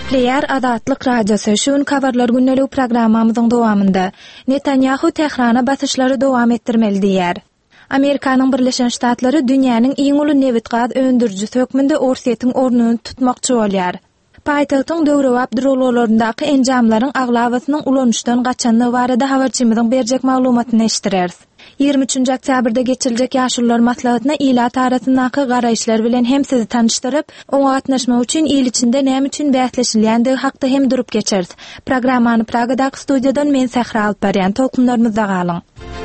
Player Adatlyk Radiosu şun coverlar günnälik programmamyzyň dowamynda Netanyahu Tehrana basışlary dowam etdirmeli diýär. Amerikanyň Birleşen Ştatlary dünýäniň iň uly newit gaz öndürjüsi hökmünde Orsiýetiň ornuny tutmakçy bolýar. Paýtagtyň döwre abdurollaryndaky enjamlaryň aglawasynyň ulanışdan gaçanlygy barada habarçymyzyň berjek maglumatyny eşdireriz. 23 oktýabrda geçirijek ýaşullar maslahatyna ilat arasyndaky garaýşlar bilen hem sizi tanıştyryp, oňa gatnaşmak üçin il içinde näme üçin bähleşilýändigi hakda hem durup geçeriz. Programmany Pragadaky studiýadan men Sahra Alparyan tolkunlarymyzda galyň.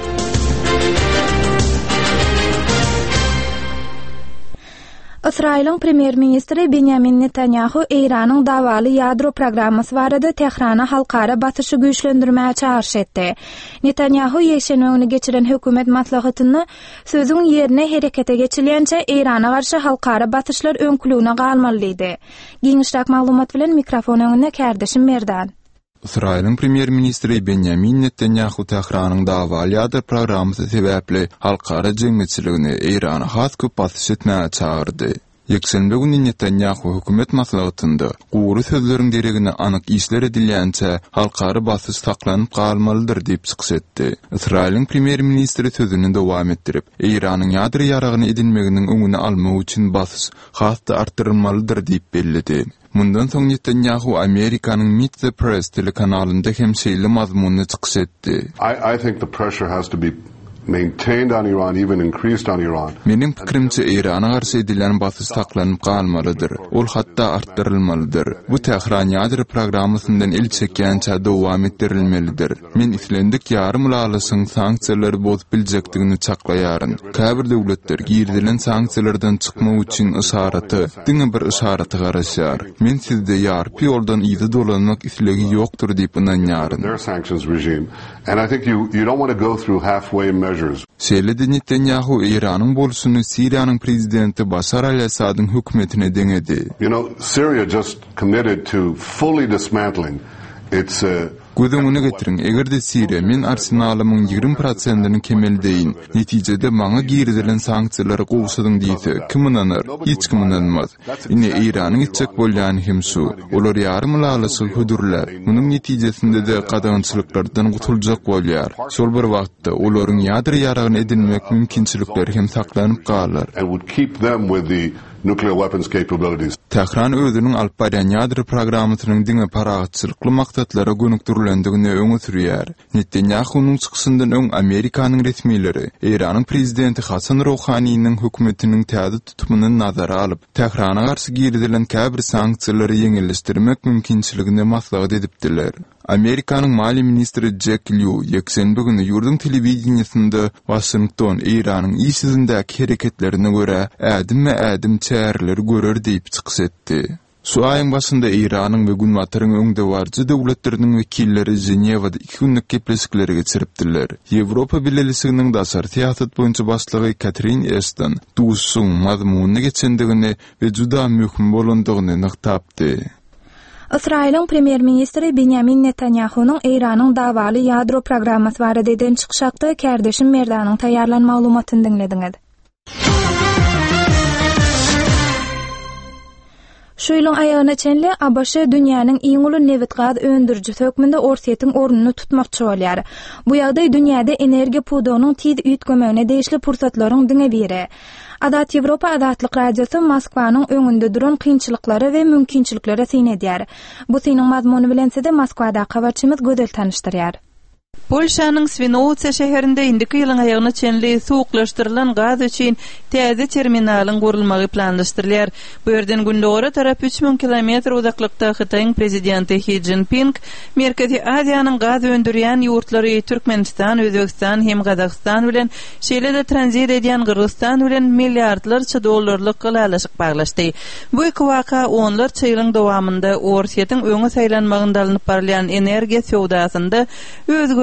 İsrail'in premier ministri Benjamin Netanyahu Iranyň dawaly ýadro programmasy barada Tehrana halkara basyşy güýçlendirmäge çağırş etdi. Netanyahu ýeşenme güni geçiren hökümet maslahatyny sözüň ýerine herekete geçilýänçe Irana garşy halkara basyşlar öňkülügine galmalydy. Giňişrak maglumat bilen mikrofon öňünde Kärdeşim Merdan. İsrail'in premier ministri Benjamin Netanyahu Tehranyň dawaly ýadro programmasy sebäpli halkara jeňmeçiligini Irana has köp basyş etmäge çağırdy. Ýeksenbe güni Netanyahu hökümet maslahatynda gowry sözleriň deregine anyk işler edilýänçe halkara basyş saklanyp galmalydyr diýip çykyş etdi. İsrail'in premier ministri sözüni dowam etdirip, Iranyň ýadro ýaragyny edilmeginiň öňüni almak üçin basyş hasda artdyrylmalydyr diýip bellidi. Mundan soň Netanyahu Amerikanyň Meet the Press telekanalynda hem şeýle mazmunly çykyş etdi. I think the pressure has to be maintained on Iran, even increased on Iran. Menim pikrimçe Irana garşy edilen basyş saklanyp galmalydyr. Ol hatda artdyrylmalydyr. Bu Tehran ýadro programmasyndan el çekýänçe dowam etdirilmelidir. Men islendik ýarym ulalysyň sanksiýalary bozup biljekdigini çaklaýaryn. Käbir döwletler girdilen sanksiýalardan çykmak üçin işaraty, diňe bir işaraty garaşýar. Men sizde ýarpy ýoldan ýyzy dolanmak islegi ýokdur diýip inanýaryn. Their sanctions regime, and I think you don't want to go through halfway measures. Şeýle Netanyahu Iranyň bolşuny Siriýanyň prezidenti Bashar al-Assadyň hökümetine deňedi. Syria just committed to fully dismantling its Gözüňüne getirin, egerde Siriýa men arsenalymyň 20%-ni kemeldeýin. Netijede maňa girdilen sanksiýalary gowşadyň diýse, kim inanar? Hiç kim inanmaz. Ine Iranyň içek bolýany hem şu. Olar ýarym ýalasy hödürler. Munyň netijesinde de gadagçylyklardan gutuljak bolýar. Şol bir wagtda olaryň ýadro ýaragyny edinmek mümkinçilikleri hem saklanyp galar. And would keep them with the nuclear weapons capabilities. Tehran özüniň alyp barýan ýadro programmasynyň diňe paragatçylykly maksatlara gönükdirilendigini öňe sürýär. Netanyahu'nun çykyşyndan öň Amerikanyň resmiýetleri Iranyň prezidenti Hasan Rouhanyň hökümetiniň täze tutumyny nazara alyp, Tehrana garşy girdilen käbir sanksiýalary ýeňilleşdirmek mümkinçiligine maslahat edipdiler. Amerikanyň mali ministri Jack Lew ýeksenbe güni ýurdun telewizionyasynda Washington Iranyň işsizindäki hereketlerine görä ädim çäreler görer diýip çykyş etdi. Şu aýyň başynda Iranyň we Günwataryň öňde barjy döwletleriniň wekilleri Ženewada 2 günlük gepleşikleri geçiripdiler. Ýewropa Birleşiginiň daşary siýasat boýunça başlygy Catherine Ashton duýuşyň mazmunyny geçendigini we juda möhüm bolandygyny nyktapdy. İsrail'in premier ministri Benjamin Netanyahu'nun Iranyň dawaly ýadro programmasy barada eden çykyşakda Kärdeşim Merdanyň taýýarlan maglumatyny dinlediňiz. Şu ýylyň aýagyna çenli ABŞ dünýäniň iň uly newit gaz öndürjüsi hökmünde Orsiýetiň ornuny tutmakçy bolýar. Bu ýagdaý dünýäde energiýa pudowynyň tiz üýtgemegine degişli pursatlaryň diňe biri. Adat Ýewropa Adatlyk Radiosu Moskwanyň öňünde duran kynçylyklary we mümkinçiliklere syn edýär. Bu synyň mazmuny bilen-de Moskwada habarçymyz gödel tanışdyrýar. Polşanyň Swinoujsce şäherinde indiki ýylyň aýagyna çenli suwuklaşdyrylan gaz üçin täze terminalyň gurulmagy planlaşdyrylýar. Bu ýerden gündogora tarap 3000 kilometr uzaklykda Hytaýyň prezidenti Xi Jinping Merkezi Aziýanyň gaz öndürýän ýurtlary Türkmenistan, Özbegistan hem Gazaqstan bilen şeýle-de tranzit edýän Gyrgyzstan bilen milliardlarça dollarlyk galalaşyk baglaşdy. Bu iki waka onlarça ýylyň dowamında Orsiýetiň öňe saýlanmagynda alınıp barlayan energiýa sowdasynda özgür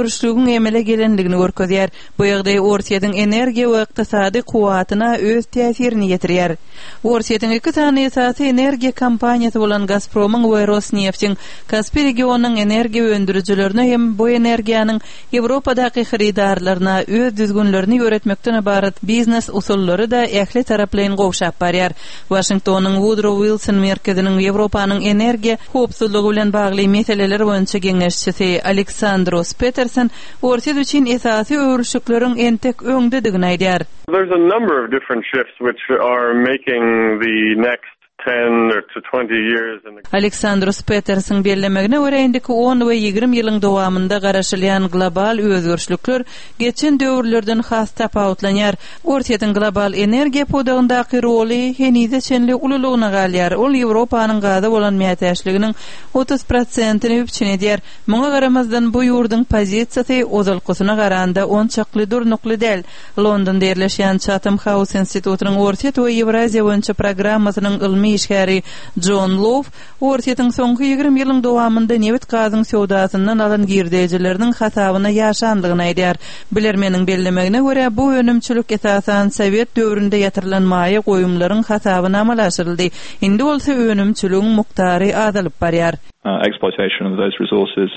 görüşlüğün emele gelenligini görkezýär. Bu ýagdaý Orsiýadyň energiýa we ykdysady kuwatyna öz täsirini ýetirýär. Orsiýadyň iki tane esasy energiýa kompaniýasy bolan Gazpromyň we Rosneft'in Kaspy regionynyň energiýa öndürüjilerine hem bu energiýanyň Ýewropadaky hyrydarlaryna öz düzgünlerini öğretmekden ibaret biznes usullary da ähli taraplaryň gowşap barýar. Washingtonyň Woodrow Wilson merkeziniň Ýewropanyň energiýa howpsuzlygy bilen bagly meseleler boýunça geňeşçisi Aleksandros Petersen Orsiýa üçin esasy öwrüşikleriň entek öňdedigini aýdýar. There's a number of different shifts which are making the next 10 or to 20 years in the Aleksandros Petersen bellemegine görä indiki 10 we 20 ýylyň dowamynda garaşylýan global özgörüşlikler geçen döwürlerden has tapawutlanýar. Orsiýadyň global energiýa podagyndaky roly henize çenli ululugyna galýar. Ol Ýewropanyň gada bolan mätäçliginiň 30%-ni üpçünedýär. Muňa garamazdan bu ýurdyň pozisiýasy ozalkysyna garanda 10 çakly durnukly däl. Londonda ýerleşýän Chatham House Institutynyň Orsiýa we Ewraziýa boýunça programmasynyň ilmi işgäri John Love Orsiýadyň soňky 20 ýylyň dowamynda neft gazyň sowdasyndan alan girdejileriniň hasabyna ýaşandygyny aýdýar. Bilermeniň bellemegine görä bu önümçülük esasan Sowet döwründe ýatyrylan maýa goýumlaryň hasabyna amallaşdyryldy. Indi bolsa önümçülügiň muktary azalyp barýar. Exploitation of those resources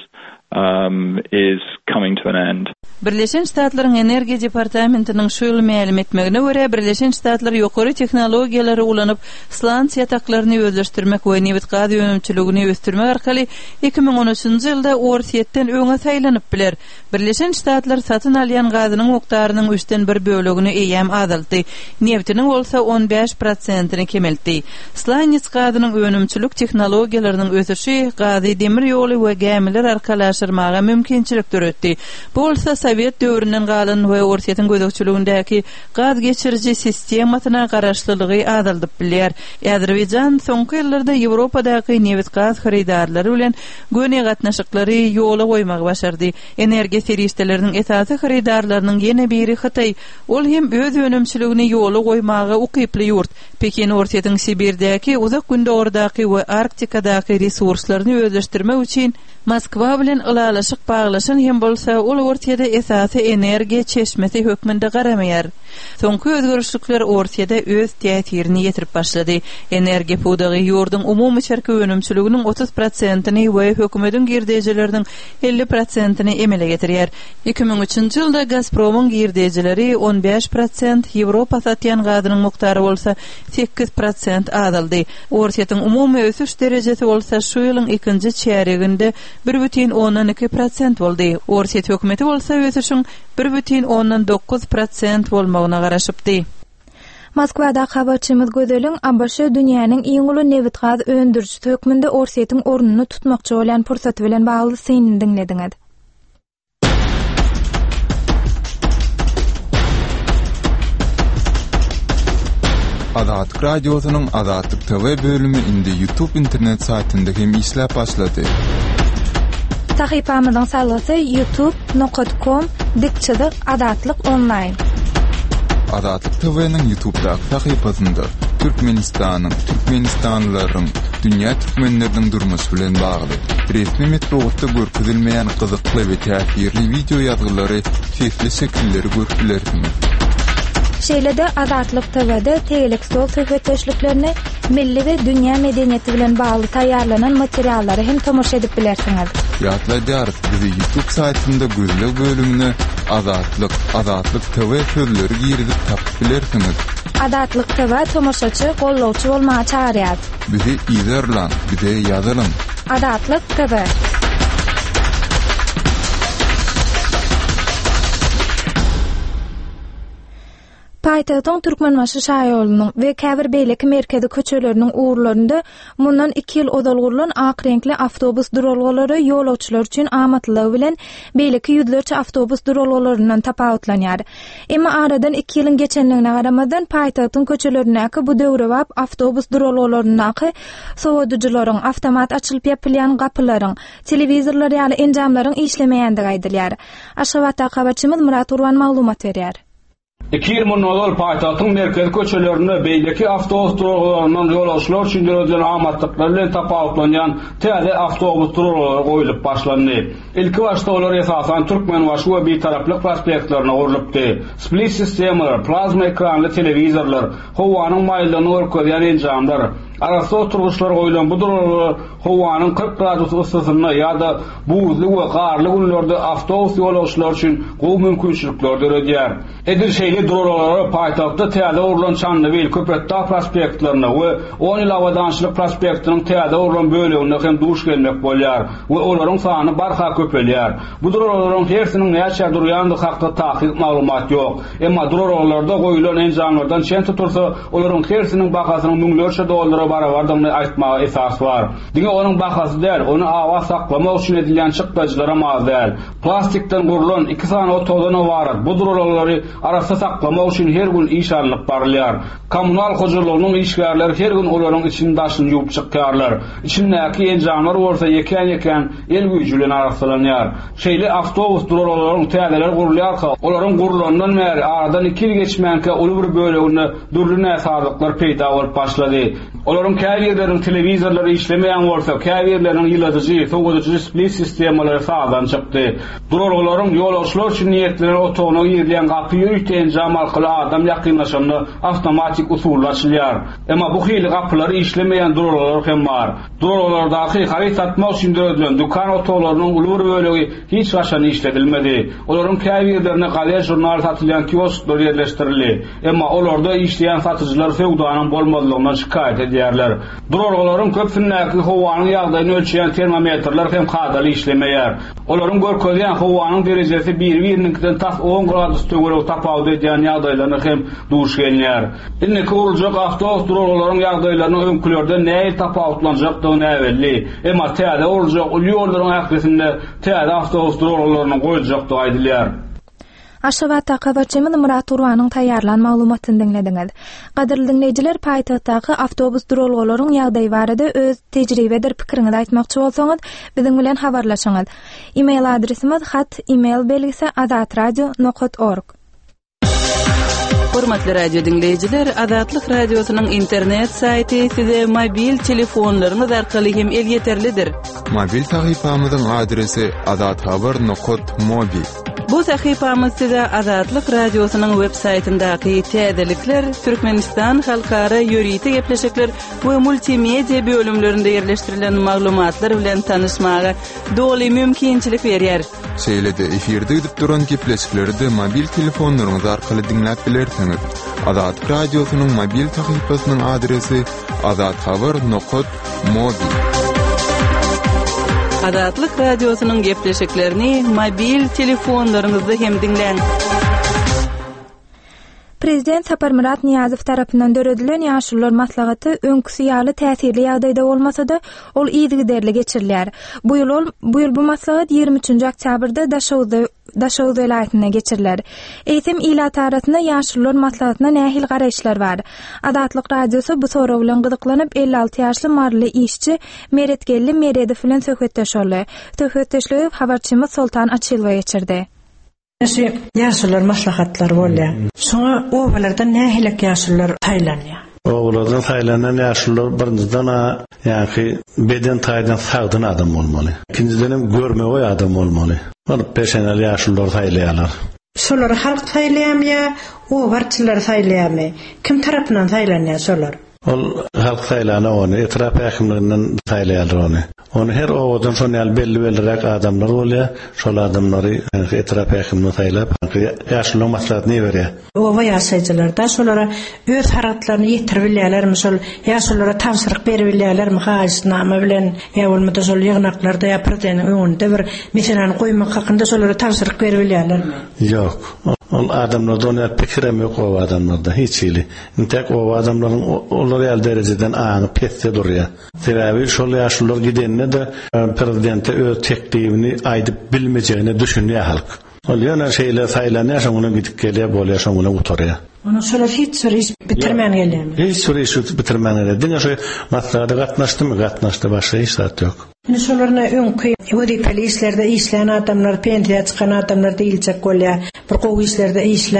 is coming to an end. Birleşen Ştatlaryň Energiýa Departamentiniň şu ýyl ma'lum etmegine görä Birleşen Ştatlar ýokary tehnologiýalary ulanyp stansiýa taklaryny özleşdirmek we neft gazy önümçüligini ösdürmek arkaly 2013-nji ýylda Orsiýetden öňe saýlanyp biler. Birleşen Ştatlar satyn alýan gazynyň mukdarynyň 3-den 1 bölegini eýem azaltdy. Neftiniň bolsa 15%-ni kemeltdi. Slanýys gazynyň önümçülük tehnologiýalarynyň ösüşi gazy demir ýoly we gämiler arkalaşdyrmaga mümkinçilik töretdi. Bolsa Sowet döwründen galan we Orsiýadyň gözegçiligindäki gaz geçiriji sistemasyna garaşlylygy azaldyp bilýär. Azerbaýjan soňky ýyllarda Ýewropadaky neft gaz hyrydarlary bilen göne gatnaşyklary ýola goýmagy başardy. Energiýa serişdeleriniň esasy hyrydarlarynyň ýene biri Hytaý. Ol hem öz önümçiligini ýola goýmagy ukyply ýurt. Pekin Orsiýadyň Sibirdäki, uzak gündogordaky we Arktikadaky resurslaryny özleşdirmek üçin Moskwa bilen ılalaşyk baglaşan hem bolsa ol Orsiýada esasy energiýa çeşmesi hökmünde garamaýar. Soňky özgörüşlikler Orsiýada öz täsirini ýetirip başlady. Energiýa podagy ýurdun umumy çerki önümçiliginiň 30%-ni we hökümetiň girdejileriniň 50%-ni emele getirýär. 2003-nji ýylda Gazpromyň girdejileri 15%, Ýewropa satýan gazynyň muktary bolsa 8% azaldy. Orsiýadyň umumy ösüş derejesi bolsa şu ýylyň ikinji çäreginde 1,2% boldy. Orsiýet hökümeti bolsa ösüşiň 1,9% bolmagyna garaşypdy. Moskvada habarçymyz Gözelin Abaşy dünýäniň iň uly neft gaz öndürjüsi hökmünde Orsiýatyň ornuny tutmakçy bolan pursaty bilen bagly synny dinlediňiz. Azatlyk radiosynyň Azatlyk TV bölümi indi YouTube internet saytynda hem işläp başlady. Sahypamyzyň salasy youtube.com/azatlyk online. Azatlyk TV'niň YouTube-daky sahypasynda Türkmenistanyň, türkmenistanlylaryň, dünýä türkmenleriniň durmuşy bilen bagly resmi metodda görkezilmeýän gyzykly we täsirli video ýazgylary, çeşitli şekilleri görkezilýär. Şeýlede Azatlyk TV'de tegelik sol söhbetleşliklerini milli we dünýä medeniýeti bilen bagly taýýarlanan materiallary hem tomoşa edip bilersiňiz. Ýatlaýar, bizi YouTube saytynda gözlek bölümine Azatlyk TV sözleri girizip tapyp bilersiňiz. Azatlyk TV tomoşaçy, gollawçy bolmagy çagarýar. Bizi izlerlen, bize ýazalyn. Azatlyk TV. Paýtagtyň Türkmenbaşy şaýalynyň we käbir beýleki merkezi köçeleriniň uğurlarynda mundan 2 ýyl ozalgylan ak renkli awtobus duralgylary ýolawçylar üçin amatlygy bilen beýleki ýüzlerçe awtobus duralgylaryndan tapawutlanýar. Emma aradan 2 ýylyň geçenligine garamadan paýtagtyň köçelerindäki bu döwre wap awtobus duralgylarynyň sowadyjylaryň awtomat açylyp ýapylýan gapylaryň, telewizorlar ýaly enjamlaryň işlemeýändigi aýdylýar. Aşgabatda habarçymyz Murat Urban maglumat berýär. 2010 paýtagtyň merkez köçelerinde beýleki awtobus duraglaryndan ýolagçylar üçin görülen amatlyklary bilen tapawutlanýan täze awtobus duraglary goýulyp başlandy. Ilki başda olar esasan Türkmenbaşy we bir-taraplyk prospektlaryna gurulupdy. Split sistemler, plazma ekranly telewizorlar, howanyň maýlygyny örkezýän enjamlar, arasy oturguşlar goýulan bu duraglar howanyň 40 gradus yssysyna ýa-da buzly we garly günlerde awtobus ýolagçylar üçin gowy mümkinçilikler döredýär. Edir şeýle duraglara paýtagtda täze urulan Çanlybeýle Köpekdağ prospektlaryna we 10 ýyl awadançylyk prospektiniň täze urulan bölegine hem duş gelmek bolýar we olaryň sany barha köpelýär. Bu duraglaryň hersiniň näçe durýandy hakda tahyk maglumat ýok. Emma duraglarda goýulan enjamlardan çen tutursa, olaryň hersiniň bahasyny müňlerçe dollara barabardygyny aýtmaga esas bar. Diňe onuň bahasy däl, onu awa saklamak üçin edilýän çykdaçylara maz däl. Plastikden gurulan 2 sany otogdan ibaret. Bu duragları arasy saklamak üçin her gün iş alınıp barylýar. Kommunal hojalygynyň işgärleri her gün olaryň içini daşyny ýuwup çykýarlar. İçindäki enjamlar bolsa ýeken el güýji bilen araslanýar. Şeýle awtobus duraglaryň täzeleri gurulýarka, olaryň gurulandan bäri aradan 2 ýyl geçmänke uly bir böleginde durly näsazlyklar peýda bolup başlady. Olaryň käbirleriň telewizorlary işlemeýän bolsa, käbirleriň ýyladyjy, soňgudyjy split sistemleri sağdan çykdy. Duraglaryň ýolagçylar üçin niýetleri otogyna ýerlän gapy ýürüten jam arkaly adam ýakynlaşanda awtomatik usulla açylýar. Emma bu hili gapylary işlemeýän duraglar hem bar. Duraglardaky harit atmak üçin döredilen dukan otoglarynyň uly bir bölegi hiç gaçan işledilmedi. Olaryň käbirlerine galer jurnal satylýan kiosklar ýerleşdirildi. Emma olarda işleýän satyjylar fewdanyň bolmadygyny şikayet edýärler. Duraglaryň köpsündäki howanyň ýagdaýyny ölçeýän termometrler hem hadaly işlemeýär. Olaryň görkezýän howanyň derejesi 1,2den tas 10 gradus töwerek tapawut edýän ýagdaýlaryna hem duş gelýär. Indi kurulacak awtobus duraglaryň ýagdaýlaryny öňkülerde näme tapawutlanjakdygyny äwelli. Emma täze olacak ýollaryň ählisinde täze awtobus duraglaryny goýuljakdygy aýdylýar. Aşgabatda habarçymyň Murat Urwanyň taýýarlan maglumatyny dinlediňiz. Gaderli dinleýijiler, paýtagtdaky awtobus duraglarynyň ýagdaýy barada öz tejribedir pikiriňizi aýtmakçy bolsaňyz, biziň bilen habarlaşyňyz. E-mail adresimiz hat@email belgisi azatradio.org. Hormatly radio dinleýijiler, Azatlyk radiosynyň internet saýty size mobil telefonlaryňyz arkaly hem elýeterlidir. Mobil sahypamyzyň adresi azathabar.mobi. Bu sahypamyz size Azatlyk radiosynyň web saýtyndaky täzelikler, Türkmenistan halkara ýöriti gepleşikler we multimedia bölümlerinde ýerleşdirilen maglumatlar bilen tanışmaga doly mümkinçilik berýär. Şeýle-de efirde gidip duran gepleşikleri de mobil telefonlaryňyz arkaly dinläp bilersiňiz. Azatlyk radiosynyň mobil sahypasynyň adresi azathabar.mobi. Azatlyk radiosynyň gepleşiklerini mobil telefonlaryňyzda hem dinleň. Prezident Saparmurat Niýazow tarapyndan döredilen ýaşullar maslahaty öňküsi ýaly täsirli ýagdaýda bolmasa-da ol ýygyderli geçirilýär. Bu ýyl bu maslahat 23 oktýabrda Daşow welaýatyna geçiriler. Eýtim ýylat arasyna ýaşullar maslahatyna nähil garaýşlar bar. Azatlyk radiosu bu soraw bilen gyzyklanyp 56 ýaşly marly işçi Meretgelli Meredow bilen söhbetdeşýärler. Söhbetdeşligi habarçymyz Sultan Açylova geçirdi. Ýaşullar maslahatlar bolýar. Şoňa owalardan nähilek ýaşullar taýlanýar. Oğladan saylanan ýaşullar birinciden ýa-ki beden taýdan sagdyn adam bolmaly. İkinciden görmegi adam bolmaly. Ol peşeneli ýaşullar taýlaýarlar. Şolary halk taýlaýarmy, owarçylar taýlaýarmy? Kim tarapyndan taýlanýar şolar? Ol halk taýlana ony etrap häkimliginden taýlaýarlar ony. Onu her owadan şonýal belli adamlar bolýar. Şol adamlary etrap häkimliginden taýlap, ýaşullar maslahatyny berýär. Owa ýaşaýjylarda şolara öz haratlaryny ýetirip bilýärlermi, şol ýaşullara tapşyryk berip bilýärlermi, haýsynama bilen ýa bolmada şol ýygnaklarda ýa prezidentiň öňünde bir meselany goýmak hakynda şolara tapşyryk berip bilýärlermi? Ýok. Ol adamlarda ony pikirem ýok o adamlarda hiç ýyly. Tek o adamlaryň olar ýal derejeden aňy peste durýar. Sebäbi şol ýaşullar gidenine de prezidente öz teklifini aýdyp bilmejegini düşünýär halk. Ol ýana şeýle saýlanýar, şoňa gidip gelýär, bolýar, şoňa utarýar. Onu şolar hiç süreç bitirmän gelýärmi? Hiç süreç bitirmän gelýär. Diňe şu maslahaty gatnaşdy, başga hiç zat ýok. Indi şolaryna öňkü wezipeli işlerde işleyen adamlar, pensiýa çykan adamlar diýiljek bolýar. Bir gowy işlerde işläp,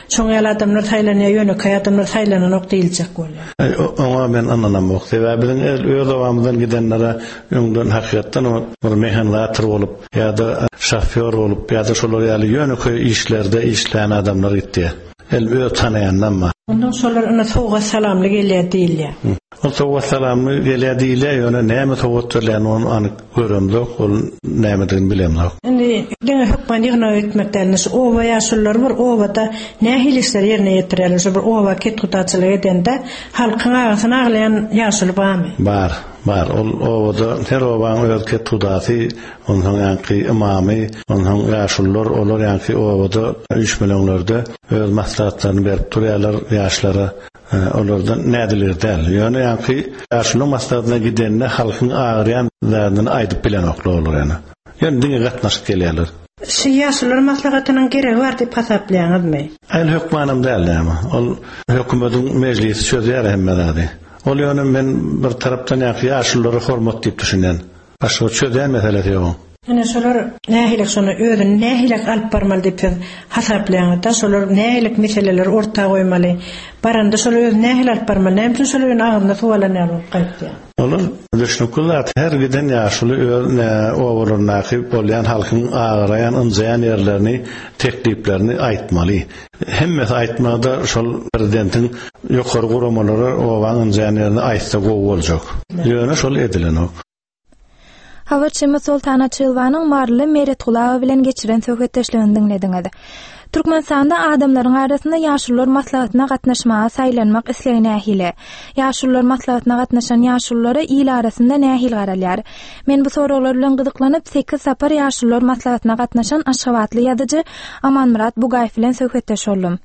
Şoň ýaly adamlar taýlanyýar, ýönekä adamlar taýlananok diýiljek bolýar. Oňa men anlanamok. Sebäbiň öz dowamydan gidenlere öňden hakykatdan bir mehanlatyr bolup, ýa-da şoför bolup, ýa-da şolar ýaly ýönekä işlerde işleýän adamlar gitdi. Elbette tanıyandan. Ondan sonra ona soğuk salamlı geliyor değil ya. O soğuk salamlı geliyor değil ya. Ona neyme soğukturlayan onu anı görümdü. O neymediğini bilemdi. Şimdi gene hükmen yığına ötmekleriniz. Ova yaşlılar var. Ovada ne hilisler yerine yetirirler. Bir ova ket kutaçılığı edende halkın ağasını ağlayan yaşlı var mı? Var. Ovada her ovan ölket tutası, onun yankı imamı, onun yaşlılar olur yankı ovada 3 milyonlarda öz maslahatlarını verip duruyorlar yaşlara. Onlardan nädiler değil. Yani yankı yaşlı maslahatına gidenine halkın ağrıyanlarını aydıp bilen oklu olur yani. Yani dine katnaşık geliyorlar. Yaşlılar maslahatının gereği var deyip hasaplayanız mı? Ayl hükmanım değil ama. Hükümetin meclisi çözüyor hemmedadi. Ol yönüm ben bir taraftan yaşlıları hormat deyip düşünen. Başka çözeyen meselesi yok. Yani solar nähilik sonra ödün nähilik alıp barmalı deyip hasaplayan da solar nähilik meseleler ortağa koymalı. Baranda solar ödün nähilik alıp barmalı. Nämçin solar ödün ağzında tuvalanıyor qaytdı. Olur. Düşünküller her giden yaşlı oğulun nakip olayan halkın ağrayan, ınzayan yerlerini, tekliflerini aytmalı. Hemmet aytmada şol prezidentin yukarı kurumaları oğlan ınzayan yerini aytsa goğu olacak. Yöne şol edilen o. Havarçymyz Sultana Çylwanyň marly Meret Gulawa bilen geçiren söhbetdeşligini dinlediňiz. Türkmenistanda adamlaryň arasynda ýaşlylar maslahatyna gatnaşmaga saýlanmak isleýän ähile. Ýaşlylar maslahatyna gatnaşan ýaşlylara il arasynda nähil garalýar. Men bu soralar bilen gyzyklanyp 8 sapar ýaşlylar maslahatyna gatnaşan Aşgabatly ýazyjy Amanmurat Bugaýew bilen söhbetdeş boldum.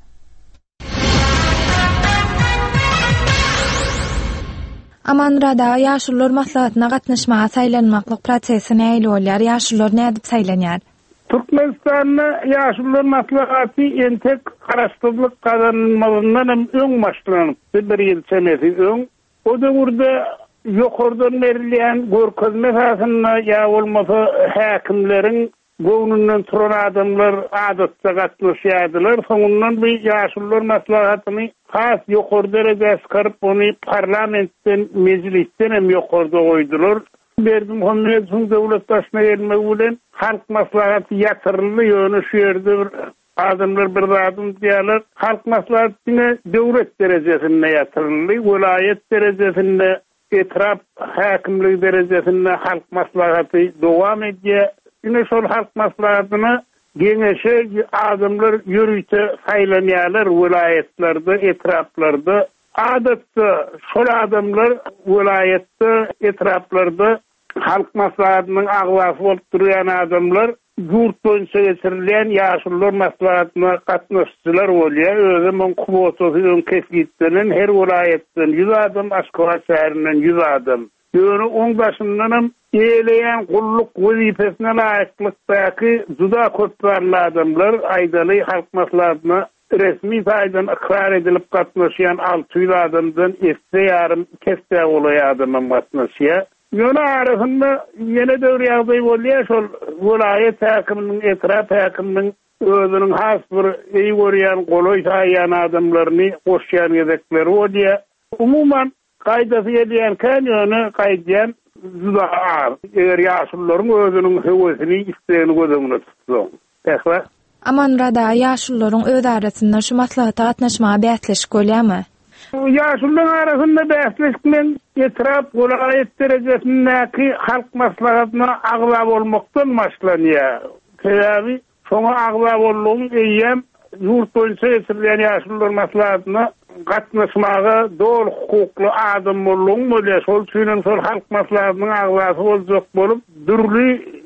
Amanrada ýaşlylar maslahatyna gatnaşmaga saýlanmaklyk prosesi näil bolýar? Ýaşlylar nädip saýlanýar? Türkmenistan'da ýaşlylar maslahaty entek garaşdyrlyk kazanmalyndan öň başlanıp bir ýyl çemesi öň. O döwürde ýokardan berilýän görkezme esasynda ýa bolmasa häkimleriň göwnünden turan adamlar adatda gatnaşýardylar. Soňundan bu ýaşlylar maslahatyny has ýokary derejede çıkaryp ony parlamentden, meclisten hem ýokarda goýdular. Berdim Muhammed döwlet başyna gelmegi bilen halk maslahaty ýatyryldy ýöne şu ýerde adamlar bir adam diýerler. Halk maslahatyny döwlet derejesinde ýatyryldy, vilayet derejesinde, etrap häkimligi derejesinde halk maslahaty dowam edýär. Ine şol halk maslahatyny geňeşe adamlar ýürüýte saýlanýarlar vilayetlerde, etraplarda. Adatda şol adamlar vilayetde, etraplarda halk maslahatynyň agwasy bolup durýan adamlar ýurt boýunça geçirilýän ýaşlylar maslahatyna gatnaşjylar bolýar. Özüň kubotasyň kesgitden her vilayetden 100 adam, Aşgabat şäherinden 100 adam. Ýöne oň başyndan eýleýän gulluk wezifesine laýyklykdaky juda köp barly adamlar aýdaly halk maslahatyna resmi saýdan ikrar edilip gatnaşýan 600 adamdan ýarym kesde bolýan adamlar gatnaşýar. Ýöne arasynda ýene döwür ýagdaý bolýar, şol vilayet häkiminiň, etrap häkiminiň özüniň has bir eý görýän, goloý saýan adamlaryny goşýan ýedekleri bolýar. Umuman gaýdasy edýän ýöne gaýdýan juda ağır. Eger ýaşlylaryň özüniň hewesini islegini gözüňde tutsa. Amanrada ýaşlylaryň öz arasynda şu maslahatda gatnaşmaga bäsleşik bolýarmy? Ýaşlylaryň arasynda bäsleşik men etrap vilayet derejesindäki halk maslahatyna agla bolmakdan başlanýar. Sebäbi şoňa agla bolmagyň eýem ýurt boýunça geçirilýän ýaşlylar maslahatyna gatnaşmaga dol hukukly adam bolmagyň bolýar. Şol üçin şol halk maslahatynyň aglasy boljak bolup durly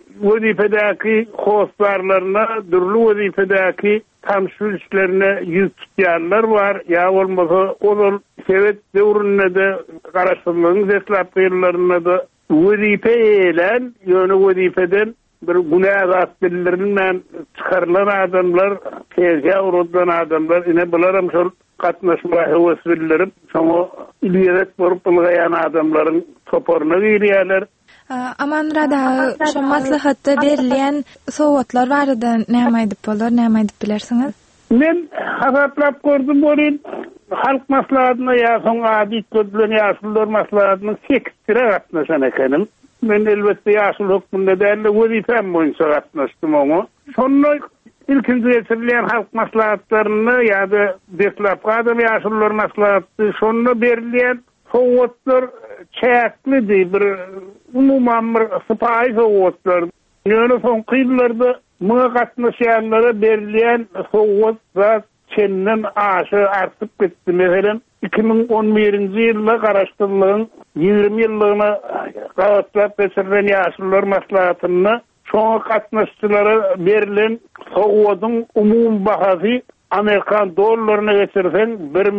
wezifedäki hoslarlaryna, durly wezifedäki tamşyr işlerine ýüz tutýanlar bar. Ýa bolmasa ol Sowet döwründe de garaşdyrlygyň zeslap ýerlerinde de wezife elen, ýöne wezifeden bir günäzat billerinden çıkarılan adamlar, tezgah urudan adamlar, ine bularım şol gatnaşma hewes bildirip, şoňa ilýerek borup bulgaýan adamlaryň toporuna girýärler. Amanrada şu maslahatda berilýän sowatlar barada näme aýdyp bolar, näme aýdyp bilersiňiz? Men hasaplap gördüm bolin halk maslahatyna ýa-soň adi gözlen ýaşullar maslahatynyň 8-lere gatnaşan ekenim. Men elbetde ýaşul hökmünde däl wezifem boýunça gatnaşdym oňa. Şonda ilkinji geçirilen halk maslahatlaryny ýa-da deslap adam ýaşullar maslahaty şonda berilen sowgatlar çäkli bir umumam bir sypahy sowgatlar. Ýöne soňky ýyllarda muňa gatnaşanlara berilen sowgat zat çenden aşy artyp gitdi. Meselen 2011-nji ýylda garaşdyrylan 20 ýyllygyna gawatlap geçirilen ýaşullar maslahatyny şoňa gatnaşçylara berilen sowgatyň umum bahasy Amerikan dollaryna geçirsen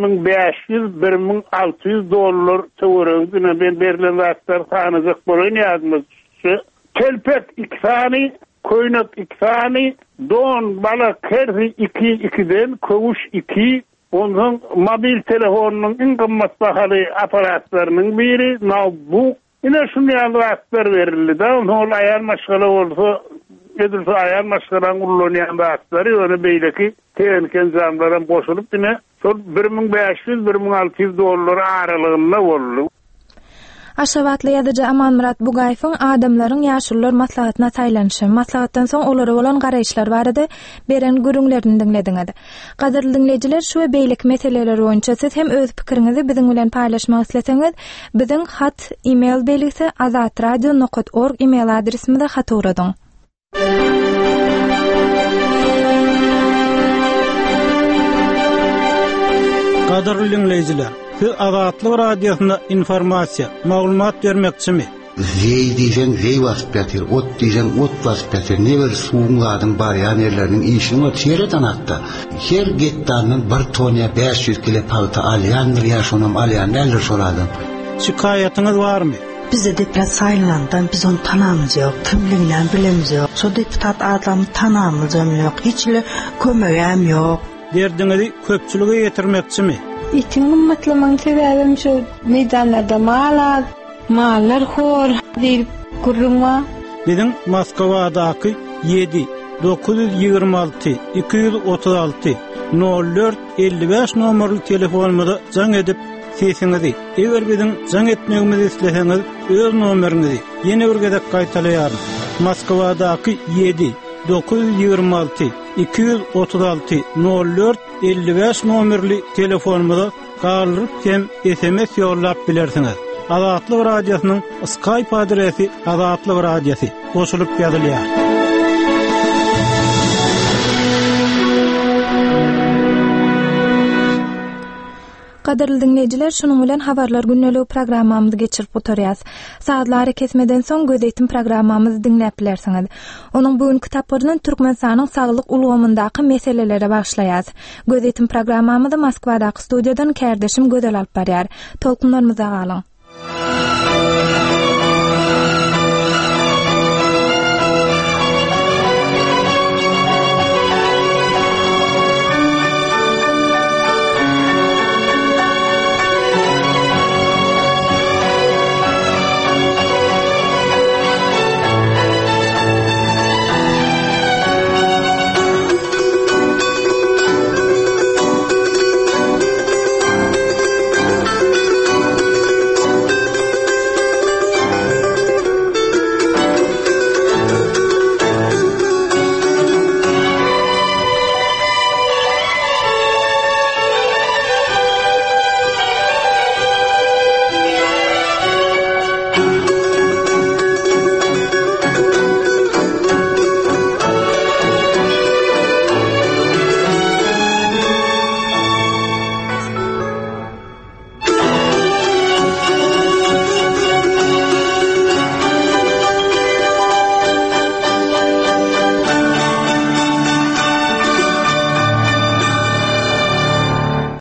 1500-1600 dollar töweregine berilen zatlar sanyjak bolan ýazmyşy. Kelpek 2 sany, koynak 2 sany, don bala kerzi 2-2'den, köwüş 2, onun mobil telefonunyň iň gymmat bahaly aparatlarynyň biri notebook. Ine şunday zatlar berildi da, ol aýan maşgala bolsa, edilse aýan maşgalan ullanýan zatlary öňe beýleki teňken jamlaram goşulyp ine şol 1500-1600 dollar aralygynda boldy. Aşabatly ýazyjy Amanmurat Bugaýewiň adamlaryň ýaşullar maslahatyna taýlanşy, maslahatdan soň olara bolan garaýşlar barady beren görüňlerini dinlediňiz. Gaderli dinleýijiler, şu we beýlik meseleler boýunça siz hem öz pikiriňizi biziň bilen paýlaşmak isleseňiz, biziň hat, e-mail belgisi azatradio.org e-mail adresimizde hat uradyň. Gaderli dinleýijiler, siz Azatlyk radiosyna informasiýa, maglumat bermekçimi? Zey diýsen zey wasyp ýatyr, ot diýsen ot wasyp ýatyr. Neber suwungadyň barýan ýerleriniň işini ötýärden atda. Her getdandan 1 tonna 500 kilo palta alýandyr, ýa-şonam alýan näler soradım. Şikayatyňyz barmy? Bize deputat saýlandan biz onu tanamyz ýok, kimliginden bilemiz ýok. Şo deputat adamy tanamyz ýok, hiçle kömegem ýok. Derdiňizi köpçülüge ýetirmekçimi? İtin gymmatlaman sebäbim şu meydanlarda mallar hor diýip gurrunma. Biziň Moskwadaky 7-926-236-04-55 nomerli telefonumyza jaň edip sesiňizi, eger biziň jaň etmegimizi isleseňiz, öz nomeriňizi ýene bir gezek gaýtalaýar. Moskwadaky 7-926-236-04-55 nomerli telefonumyza galyp hem SMS ýollap bilersiňiz. Azatlyk radiosynyň Skype adresi Azatlyk radiosi goşulyp ýazylýar. Gaderli dinleýijiler, şunuň bilen habarlar günneligi programmamyzy geçirip oturýas. Saatlary kesmeden soň gözetim programmamyzy dinläp bilersiňiz. Onuň bugünkü tapyryny Türkmenistanyň saglyk ulgamyndaky meselelere bagşlaýas. Gözetim programmamyzy Moskwadaky studiýadan kärdeşim Gödel alyp barýar. Tolkunlarymyza galyň.